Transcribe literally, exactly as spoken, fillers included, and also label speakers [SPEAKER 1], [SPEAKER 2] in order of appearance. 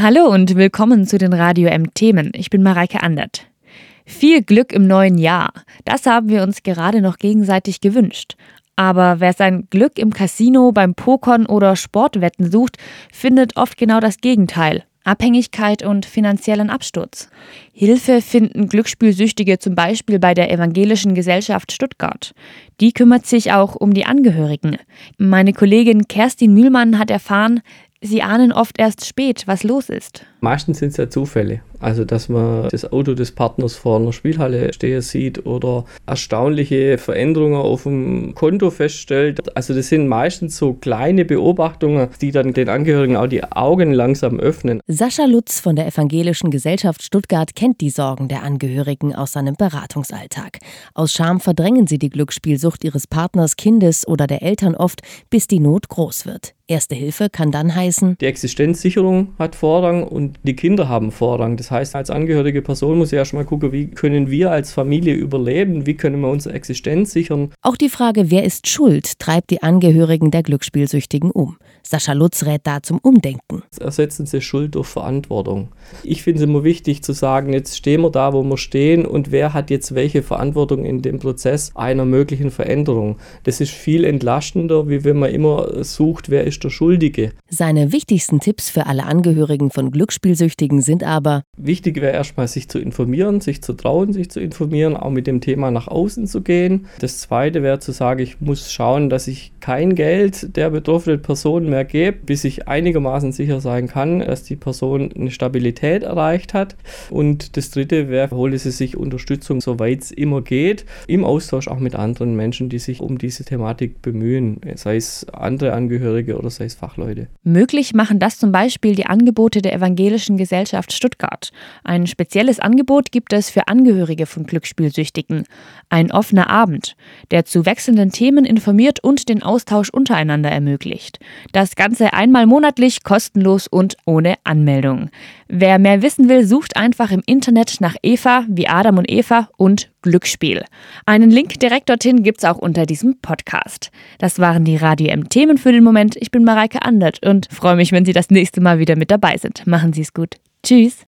[SPEAKER 1] Hallo und willkommen zu den Radio M-Themen. Ich bin Mareike Andert. Viel Glück im neuen Jahr. Das haben wir uns gerade noch gegenseitig gewünscht. Aber wer sein Glück im Casino, beim Pokern oder Sportwetten sucht, findet oft genau das Gegenteil. Abhängigkeit und finanziellen Absturz. Hilfe finden Glücksspielsüchtige zum Beispiel bei der Evangelischen Gesellschaft Stuttgart. Die kümmert sich auch um die Angehörigen. Meine Kollegin Kerstin Mühlmann hat erfahren, sie ahnen oft erst spät, was los ist.
[SPEAKER 2] Meistens sind es ja Zufälle. Also, dass man das Auto des Partners vor einer Spielhalle stehen sieht oder erstaunliche Veränderungen auf dem Konto feststellt. Also, das sind meistens so kleine Beobachtungen, die dann den Angehörigen auch die Augen langsam öffnen.
[SPEAKER 3] Sascha Lutz von der Evangelischen Gesellschaft Stuttgart kennt die Sorgen der Angehörigen aus seinem Beratungsalltag. Aus Scham verdrängen sie die Glücksspielsucht ihres Partners, Kindes oder der Eltern oft, bis die Not groß wird. Erste Hilfe kann dann heißen:
[SPEAKER 2] Die Existenzsicherung hat Vorrang und die Kinder haben Vorrang. Das heißt, als angehörige Person muss ich erst mal gucken, wie können wir als Familie überleben, wie können wir unsere Existenz sichern.
[SPEAKER 3] Auch die Frage, wer ist schuld, treibt die Angehörigen der Glücksspielsüchtigen um. Sascha Lutz rät da zum Umdenken.
[SPEAKER 2] Ersetzen Sie Schuld durch Verantwortung. Ich finde es immer wichtig zu sagen, jetzt stehen wir da, wo wir stehen und wer hat jetzt welche Verantwortung in dem Prozess einer möglichen Veränderung. Das ist viel entlastender, wie wenn man immer sucht, wer ist der Schuldige.
[SPEAKER 3] Seine wichtigsten Tipps für alle Angehörigen von Glücksspielsüchtigen sind aber:
[SPEAKER 2] Wichtig wäre erstmal, sich zu informieren, sich zu trauen, sich zu informieren, auch mit dem Thema nach außen zu gehen. Das Zweite wäre zu sagen, ich muss schauen, dass ich kein Geld der betroffenen Person mehr gebe, bis ich einigermaßen sicher sein kann, dass die Person eine Stabilität erreicht hat. Und das Dritte wäre, hole sie sich Unterstützung, soweit es immer geht, im Austausch auch mit anderen Menschen, die sich um diese Thematik bemühen, sei es andere Angehörige oder sei es Fachleute.
[SPEAKER 1] Möglich machen das zum Beispiel die Angebote der Evangelischen Gesellschaft Stuttgart. Ein spezielles Angebot gibt es für Angehörige von Glücksspielsüchtigen. Ein offener Abend, der zu wechselnden Themen informiert und den Austausch untereinander ermöglicht. Das Ganze einmal monatlich, kostenlos und ohne Anmeldung. Wer mehr wissen will, sucht einfach im Internet nach Eva wie Adam und Eva und Glücksspiel. Einen Link direkt dorthin gibt's auch unter diesem Podcast. Das waren die Radio M-Themen für den Moment. Ich bin Mareike Andert und freue mich, wenn Sie das nächste Mal wieder mit dabei sind. Machen Sie es gut. Tschüss.